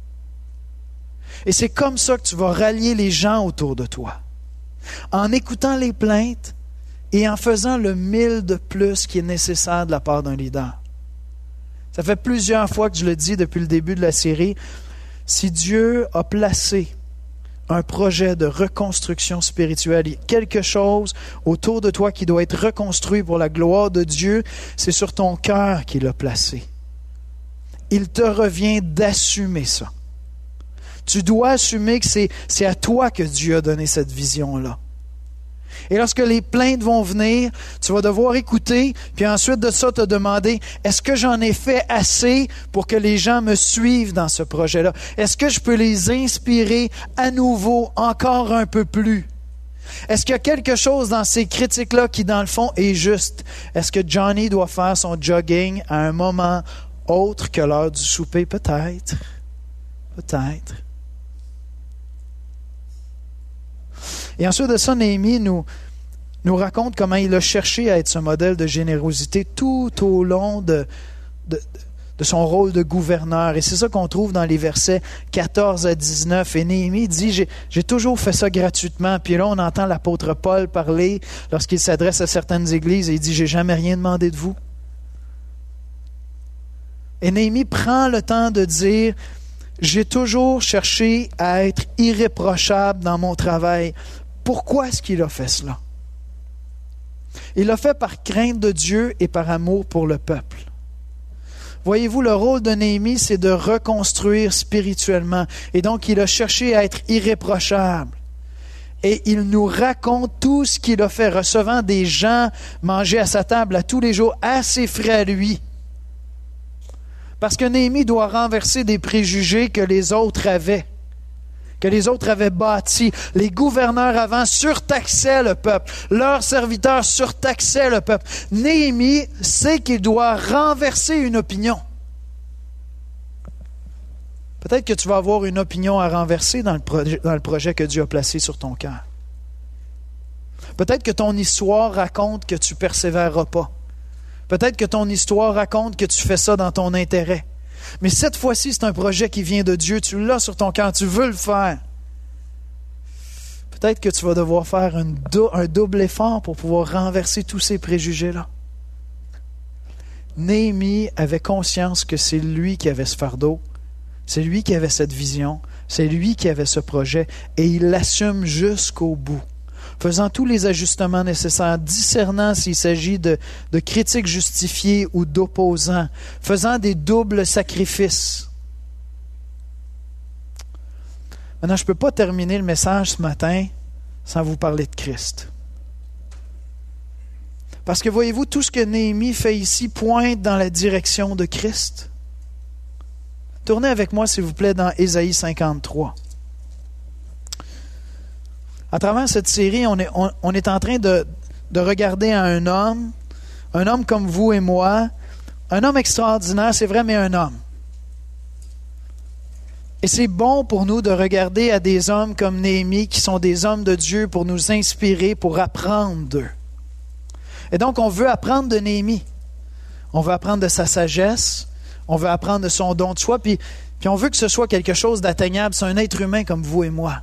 Et c'est comme ça que tu vas rallier les gens autour de toi. En écoutant les plaintes, et en faisant le mille de plus qui est nécessaire de la part d'un leader. Ça fait plusieurs fois que je le dis depuis le début de la série. Si Dieu a placé un projet de reconstruction spirituelle, quelque chose autour de toi qui doit être reconstruit pour la gloire de Dieu, c'est sur ton cœur qu'il l'a placé. Il te revient d'assumer ça. Tu dois assumer que c'est, c'est à toi que Dieu a donné cette vision-là. Et lorsque les plaintes vont venir, tu vas devoir écouter, puis ensuite de ça te demander, est-ce que j'en ai fait assez pour que les gens me suivent dans ce projet-là? Est-ce que je peux les inspirer à nouveau encore un peu plus? Est-ce qu'il y a quelque chose dans ces critiques-là qui, dans le fond, est juste? Est-ce que Johnny doit faire son jogging à un moment autre que l'heure du souper? Peut-être. Peut-être. Et ensuite de ça, Néhémie nous, nous raconte comment il a cherché à être ce modèle de générosité tout au long de, de, de son rôle de gouverneur. Et c'est ça qu'on trouve dans les versets quatorze à dix-neuf. Et Néhémie dit, j'ai, j'ai toujours fait ça gratuitement. Puis là, on entend l'apôtre Paul parler lorsqu'il s'adresse à certaines églises et il dit, j'ai jamais rien demandé de vous. Et Néhémie prend le temps de dire, j'ai toujours cherché à être irréprochable dans mon travail. Pourquoi est-ce qu'il a fait cela? Il l'a fait par crainte de Dieu et par amour pour le peuple. Voyez-vous, le rôle de Néhémie, c'est de reconstruire spirituellement. Et donc, il a cherché à être irréprochable. Et il nous raconte tout ce qu'il a fait, recevant des gens manger à sa table à tous les jours, à ses frais à lui. Parce que Néhémie doit renverser des préjugés que les autres avaient, que les autres avaient bâtis. Les gouverneurs avant surtaxaient le peuple. Leurs serviteurs surtaxaient le peuple. Néhémie sait qu'il doit renverser une opinion. Peut-être que tu vas avoir une opinion à renverser dans le projet, dans le projet que Dieu a placé sur ton cœur. Peut-être que ton histoire raconte que tu ne persévéreras pas. Peut-être que ton histoire raconte que tu fais ça dans ton intérêt. Mais cette fois-ci, c'est un projet qui vient de Dieu. Tu l'as sur ton cœur, tu veux le faire. Peut-être que tu vas devoir faire une dou- un double effort pour pouvoir renverser tous ces préjugés-là. Néhémie avait conscience que c'est lui qui avait ce fardeau, c'est lui qui avait cette vision, c'est lui qui avait ce projet, et il l'assume jusqu'au bout. Faisant tous les ajustements nécessaires, discernant s'il s'agit de, de critiques justifiées ou d'opposants, faisant des doubles sacrifices. Maintenant, je ne peux pas terminer le message ce matin sans vous parler de Christ. Parce que voyez-vous, tout ce que Néhémie fait ici pointe dans la direction de Christ. Tournez avec moi, s'il vous plaît, dans Ésaïe cinquante-trois. À travers cette série, on est, on, on est en train de, de regarder à un homme Un homme comme vous et moi, un homme extraordinaire, c'est vrai, mais un homme. Et c'est bon pour nous de regarder à des hommes comme Néhémie, qui sont des hommes de Dieu, pour nous inspirer, pour apprendre d'eux. Et donc, on veut apprendre de Néhémie. On veut apprendre de sa sagesse, on veut apprendre de son don de soi, puis, puis on veut que ce soit quelque chose d'atteignable. C'est un être humain comme vous et moi.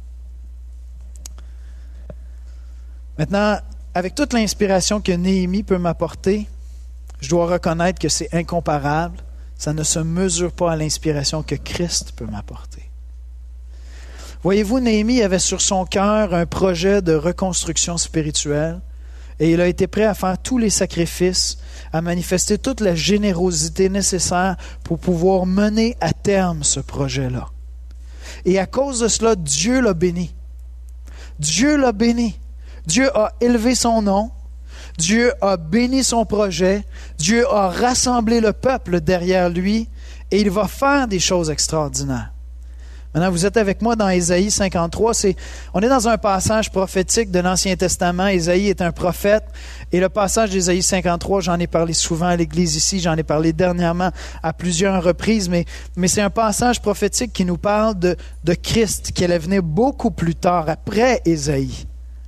Maintenant, avec toute l'inspiration que Néhémie peut m'apporter, je dois reconnaître que c'est incomparable. Ça ne se mesure pas à l'inspiration que Christ peut m'apporter. Voyez-vous, Néhémie avait sur son cœur un projet de reconstruction spirituelle et il a été prêt à faire tous les sacrifices, à manifester toute la générosité nécessaire pour pouvoir mener à terme ce projet-là. Et à cause de cela, Dieu l'a béni. Dieu l'a béni. Dieu a élevé son nom. Dieu a béni son projet, Dieu a rassemblé le peuple derrière lui et il va faire des choses extraordinaires. Maintenant, vous êtes avec moi dans Ésaïe cinquante-trois. C'est, on est dans un passage prophétique de l'Ancien Testament. Ésaïe est un prophète et le passage d'Ésaïe cinquante-trois, j'en ai parlé souvent à l'Église ici, j'en ai parlé dernièrement à plusieurs reprises, mais, mais c'est un passage prophétique qui nous parle de, de Christ qui allait venir beaucoup plus tard, après Ésaïe.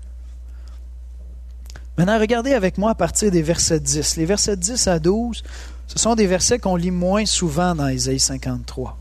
Maintenant, regardez avec moi à partir des versets dix. Les versets dix à douze, ce sont des versets qu'on lit moins souvent dans Ésaïe cinquante-trois.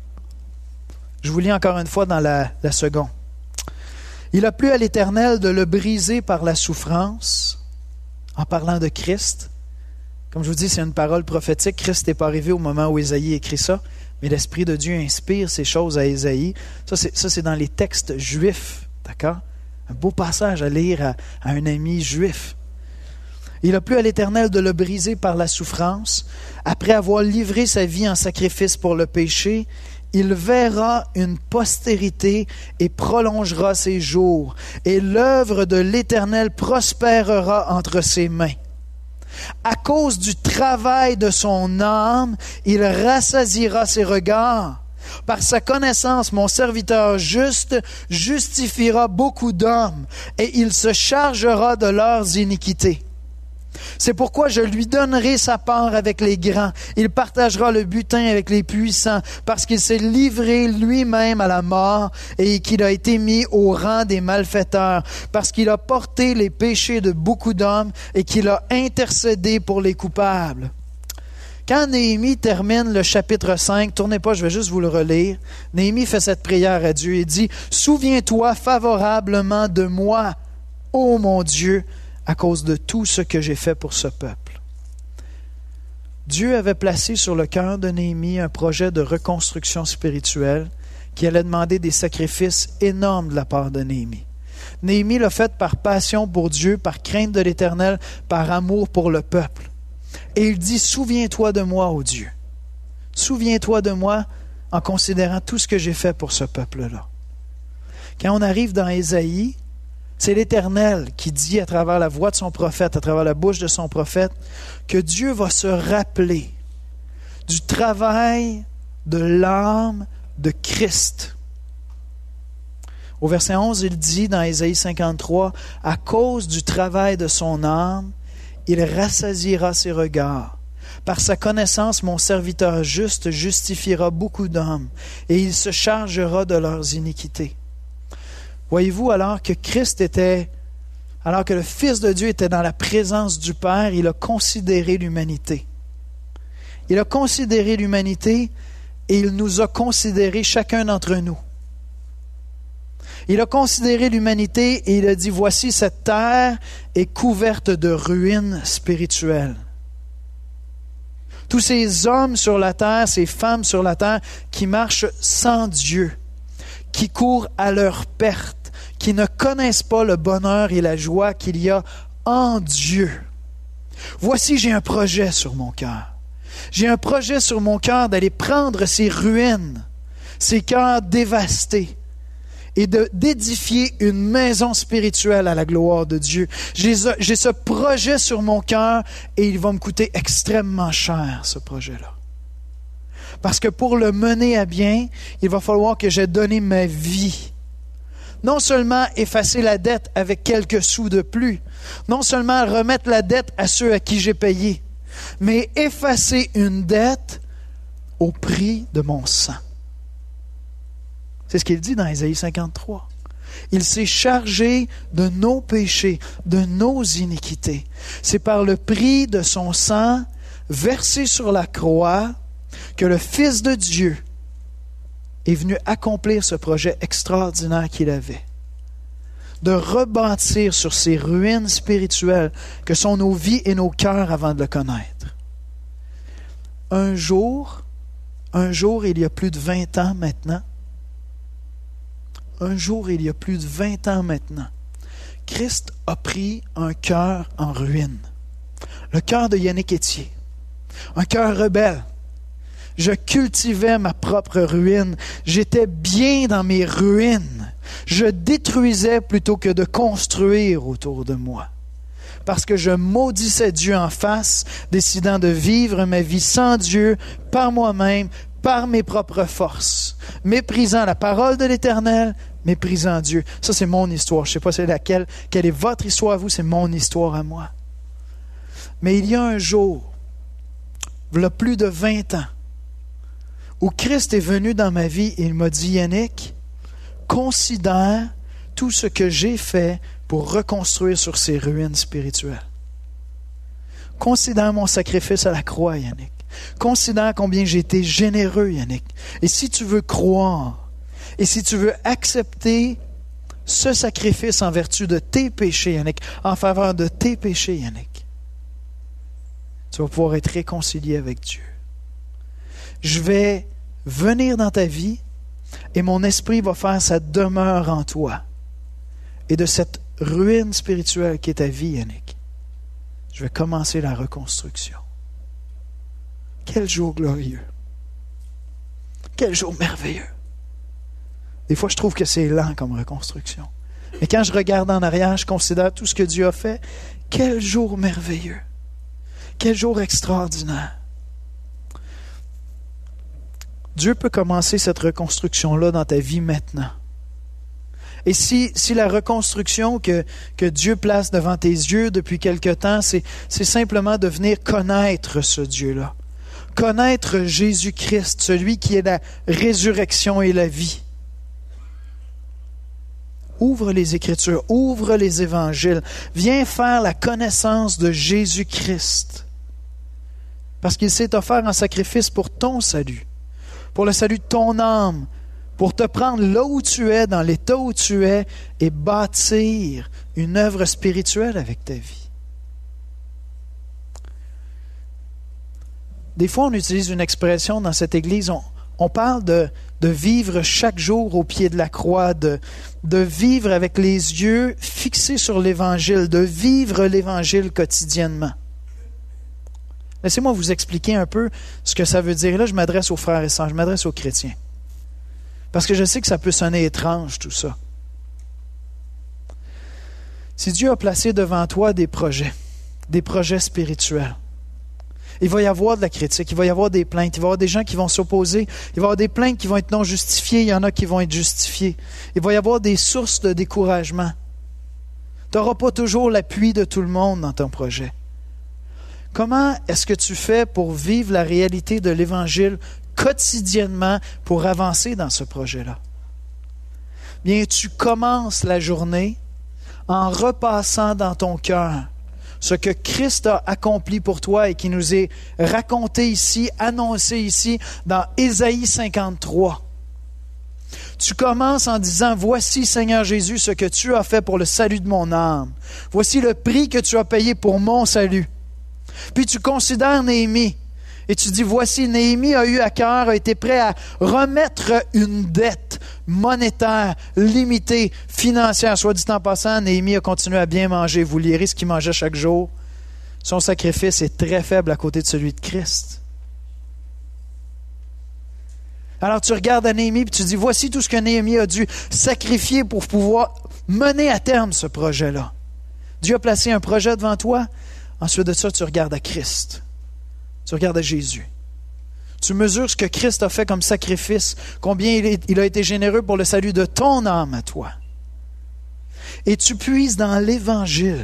Je vous lis encore une fois dans la, la seconde. « Il a plu à l'Éternel de le briser par la souffrance, en parlant de Christ. » Comme je vous dis, c'est une parole prophétique. Christ n'est pas arrivé au moment où Ésaïe écrit ça, mais l'Esprit de Dieu inspire ces choses à Ésaïe. Ça, c'est, ça, c'est dans les textes juifs, d'accord? Un beau passage à lire à, à un ami juif. Il a plu à l'Éternel de le briser par la souffrance. Après avoir livré sa vie en sacrifice pour le péché, il verra une postérité et prolongera ses jours. Et l'œuvre de l'Éternel prospérera entre ses mains. À cause du travail de son âme, il rassasiera ses regards. Par sa connaissance, mon serviteur juste justifiera beaucoup d'hommes et il se chargera de leurs iniquités. C'est pourquoi je lui donnerai sa part avec les grands. Il partagera le butin avec les puissants parce qu'il s'est livré lui-même à la mort et qu'il a été mis au rang des malfaiteurs, parce qu'il a porté les péchés de beaucoup d'hommes et qu'il a intercédé pour les coupables. Quand Néhémie termine le chapitre cinq, tournez pas, je vais juste vous le relire. Néhémie fait cette prière à Dieu et dit « Souviens-toi favorablement de moi, ô mon Dieu, à cause de tout ce que j'ai fait pour ce peuple. » Dieu avait placé sur le cœur de Néhémie un projet de reconstruction spirituelle qui allait demander des sacrifices énormes de la part de Néhémie. Néhémie l'a fait par passion pour Dieu, par crainte de l'Éternel, par amour pour le peuple. Et il dit, souviens-toi de moi, ô Dieu. Souviens-toi de moi en considérant tout ce que j'ai fait pour ce peuple-là. Quand on arrive dans Ésaïe, c'est l'Éternel qui dit à travers la voix de son prophète, à travers la bouche de son prophète, que Dieu va se rappeler du travail de l'âme de Christ. Au verset onze, il dit dans Ésaïe cinquante-trois, « À cause du travail de son âme, il rassasiera ses regards. Par sa connaissance, mon serviteur juste justifiera beaucoup d'hommes, et il se chargera de leurs iniquités. » Voyez-vous, alors que Christ était, alors que le Fils de Dieu était dans la présence du Père, il a considéré l'humanité. Il a considéré l'humanité et il nous a considérés chacun d'entre nous. Il a considéré l'humanité et il a dit, voici cette terre est couverte de ruines spirituelles. Tous ces hommes sur la terre, ces femmes sur la terre qui marchent sans Dieu, qui courent à leur perte, qui ne connaissent pas le bonheur et la joie qu'il y a en Dieu. Voici, j'ai un projet sur mon cœur. J'ai un projet sur mon cœur d'aller prendre ces ruines, ces cœurs dévastés, et de, d'édifier une maison spirituelle à la gloire de Dieu. J'ai, j'ai ce projet sur mon cœur et il va me coûter extrêmement cher, ce projet-là. Parce que pour le mener à bien, il va falloir que j'ai donné ma vie. Non seulement effacer la dette avec quelques sous de plus, non seulement remettre la dette à ceux à qui j'ai payé, mais effacer une dette au prix de mon sang. C'est ce qu'il dit dans Ésaïe cinquante-trois. Il s'est chargé de nos péchés, de nos iniquités. C'est par le prix de son sang versé sur la croix que le Fils de Dieu est venu accomplir ce projet extraordinaire qu'il avait, de rebâtir sur ces ruines spirituelles que sont nos vies et nos cœurs avant de le connaître. Un jour, un jour, il y a plus de vingt ans maintenant, un jour, il y a plus de vingt ans maintenant, Christ a pris un cœur en ruine, le cœur de Yannick Étier, un cœur rebelle. Je cultivais ma propre ruine. J'étais bien dans mes ruines. Je détruisais plutôt que de construire autour de moi. Parce que je maudissais Dieu en face, décidant de vivre ma vie sans Dieu, par moi-même, par mes propres forces. Méprisant la parole de l'Éternel, méprisant Dieu. Ça, c'est mon histoire. Je ne sais pas c'est laquelle, quelle est votre histoire à vous, c'est mon histoire à moi. Mais il y a un jour, il y a plus de vingt ans, où Christ est venu dans ma vie et il m'a dit, Yannick, considère tout ce que j'ai fait pour reconstruire sur ces ruines spirituelles. Considère mon sacrifice à la croix, Yannick. Considère combien j'ai été généreux, Yannick. Et si tu veux croire, et si tu veux accepter ce sacrifice en vertu de tes péchés, Yannick, en faveur de tes péchés, Yannick, tu vas pouvoir être réconcilié avec Dieu. Je vais venir dans ta vie et mon esprit va faire sa demeure en toi. Et de cette ruine spirituelle qui est ta vie, Yannick, je vais commencer la reconstruction. Quel jour glorieux! Quel jour merveilleux! Des fois, je trouve que c'est lent comme reconstruction. Mais quand je regarde en arrière, je considère tout ce que Dieu a fait. Quel jour merveilleux! Quel jour extraordinaire! Dieu peut commencer cette reconstruction-là dans ta vie maintenant. Et si, si la reconstruction que, que Dieu place devant tes yeux depuis quelque temps, c'est, c'est simplement de venir connaître ce Dieu-là. Connaître Jésus-Christ, celui qui est la résurrection et la vie. Ouvre les Écritures, ouvre les Évangiles. Viens faire la connaissance de Jésus-Christ. Parce qu'il s'est offert en sacrifice pour ton salut, pour le salut de ton âme, pour te prendre là où tu es, dans l'état où tu es, et bâtir une œuvre spirituelle avec ta vie. Des fois, on utilise une expression dans cette Église, on, on parle de, de vivre chaque jour au pied de la croix, de, de vivre avec les yeux fixés sur l'Évangile, de vivre l'Évangile quotidiennement. Laissez-moi vous expliquer un peu ce que ça veut dire. Là, je m'adresse aux frères et sœurs, je m'adresse aux chrétiens. Parce que je sais que ça peut sonner étrange, tout ça. Si Dieu a placé devant toi des projets, des projets spirituels, il va y avoir de la critique, il va y avoir des plaintes, il va y avoir des gens qui vont s'opposer, il va y avoir des plaintes qui vont être non justifiées, il y en a qui vont être justifiées. Il va y avoir des sources de découragement. Tu n'auras pas toujours l'appui de tout le monde dans ton projet. Comment est-ce que tu fais pour vivre la réalité de l'Évangile quotidiennement pour avancer dans ce projet-là? Bien, tu commences la journée en repassant dans ton cœur ce que Christ a accompli pour toi et qui nous est raconté ici, annoncé ici dans Ésaïe cinquante-trois. Tu commences en disant, « Voici, Seigneur Jésus, ce que tu as fait pour le salut de mon âme. Voici le prix que tu as payé pour mon salut. » Puis tu considères Néhémie et tu dis, « Voici, Néhémie a eu à cœur, a été prêt à remettre une dette monétaire, limitée, financière. » Soit dit en passant, Néhémie a continué à bien manger. Vous lirez ce qu'il mangeait chaque jour. Son sacrifice est très faible à côté de celui de Christ. Alors tu regardes à Néhémie et tu dis, voici tout ce que Néhémie a dû sacrifier pour pouvoir mener à terme ce projet-là. Dieu a placé un projet devant toi. Ensuite de ça, tu regardes à Christ. Tu regardes à Jésus. Tu mesures ce que Christ a fait comme sacrifice, combien il, est, il a été généreux pour le salut de ton âme à toi. et tu puises dans l'Évangile,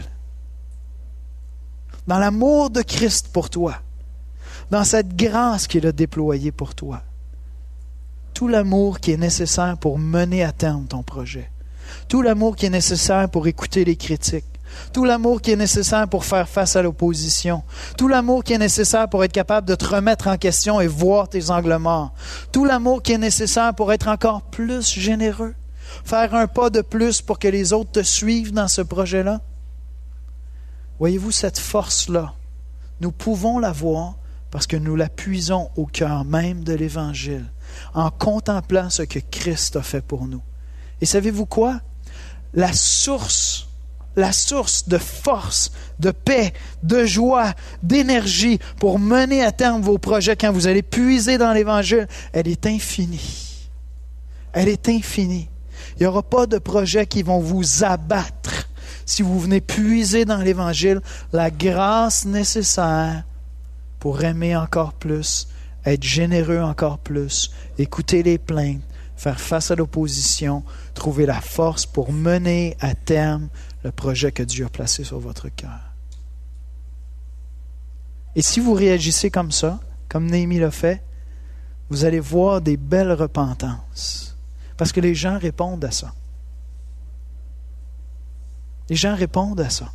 dans l'amour de Christ pour toi, dans cette grâce qu'il a déployée pour toi, tout l'amour qui est nécessaire pour mener à terme ton projet, tout l'amour qui est nécessaire pour écouter les critiques, tout l'amour qui est nécessaire pour faire face à l'opposition, tout l'amour qui est nécessaire pour être capable de te remettre en question et voir tes angles morts, tout l'amour qui est nécessaire pour être encore plus généreux, faire un pas de plus pour que les autres te suivent dans ce projet-là. Voyez-vous, cette force-là, nous pouvons la voir parce que nous la puisons au cœur même de l'Évangile, en contemplant ce que Christ a fait pour nous. Et savez-vous quoi? La source, la source de force, de paix, de joie, d'énergie pour mener à terme vos projets quand vous allez puiser dans l'Évangile, elle est infinie. Elle est infinie. Il n'y aura pas de projets qui vont vous abattre si vous venez puiser dans l'Évangile la grâce nécessaire pour aimer encore plus, être généreux encore plus, écouter les plaintes, faire face à l'opposition, trouver la force pour mener à terme le projet que Dieu a placé sur votre cœur. Et si vous réagissez comme ça, comme Néhémie l'a fait, vous allez voir des belles repentances. Parce que les gens répondent à ça. Les gens répondent à ça.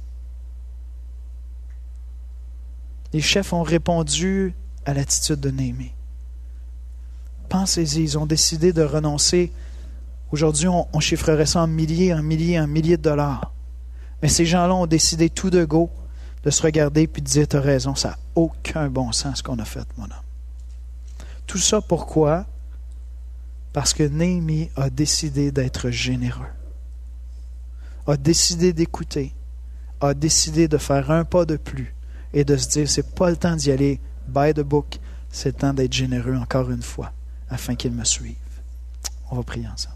Les chefs ont répondu à l'attitude de Néhémie. Pensez-y, ils ont décidé de renoncer. Aujourd'hui, on, on chiffrerait ça en milliers, en milliers, en milliers de dollars. Mais ces gens-là ont décidé tout de go de se regarder et de dire « T'as raison, ça n'a aucun bon sens ce qu'on a fait, mon homme. » Tout ça pourquoi? Parce que Néhémie a décidé d'être généreux, a décidé d'écouter, a décidé de faire un pas de plus et de se dire, c'est pas le temps d'y aller by the book, c'est le temps d'être généreux encore une fois, afin qu'il me suive. On va prier ensemble.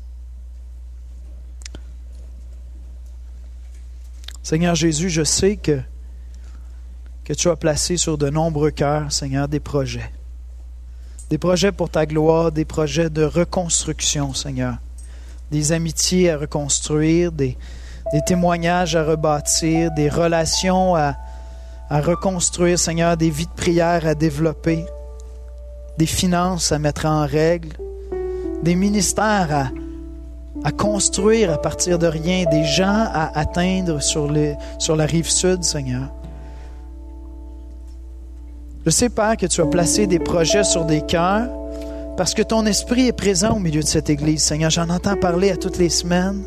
Seigneur Jésus, je sais que, que tu as placé sur de nombreux cœurs, Seigneur, des projets. Des projets pour ta gloire, des projets de reconstruction, Seigneur. Des amitiés à reconstruire, des, des témoignages à rebâtir, des relations à, à reconstruire, Seigneur, des vies de prière à développer, des finances à mettre en règle, des ministères à, à construire à partir de rien, des gens à atteindre sur, les, sur la rive sud, Seigneur. Je sais, Père, que tu as placé des projets sur des cœurs parce que ton esprit est présent au milieu de cette Église, Seigneur. J'en entends parler à toutes les semaines.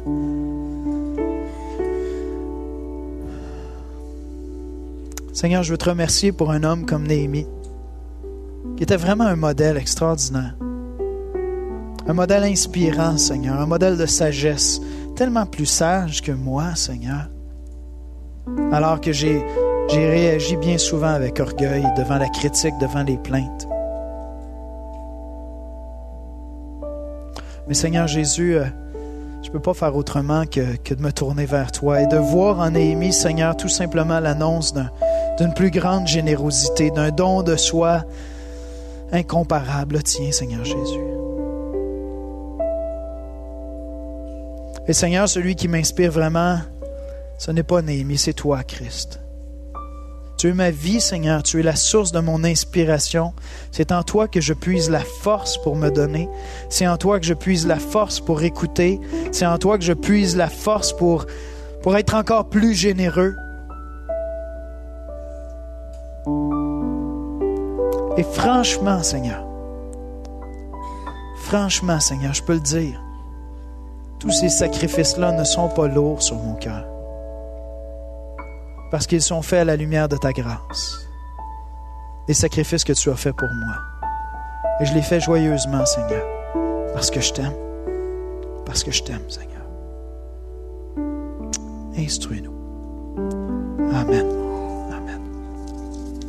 Seigneur, je veux te remercier pour un homme comme Néhémie, qui était vraiment un modèle extraordinaire. Un modèle inspirant, Seigneur, un modèle de sagesse, tellement plus sage que moi, Seigneur. Alors que j'ai... J'ai réagi bien souvent avec orgueil devant la critique, devant les plaintes. Mais Seigneur Jésus, je ne peux pas faire autrement que, que de me tourner vers toi et de voir en Néhémie, Seigneur, tout simplement l'annonce d'un, d'une plus grande générosité, d'un don de soi incomparable. Tiens, Seigneur Jésus. Et Seigneur, celui qui m'inspire vraiment, ce n'est pas Néhémie, c'est toi, Christ. Tu es ma vie, Seigneur. Tu es la source de mon inspiration. C'est en toi que je puise la force pour me donner. C'est en toi que je puise la force pour écouter. C'est en toi que je puise la force pour, pour être encore plus généreux. Et franchement, Seigneur, franchement, Seigneur, je peux le dire, tous ces sacrifices-là ne sont pas lourds sur mon cœur. Parce qu'ils sont faits à la lumière de ta grâce. Des sacrifices que tu as faits pour moi. Et je les fais joyeusement, Seigneur. Parce que je t'aime. Parce que je t'aime, Seigneur. Instruis-nous.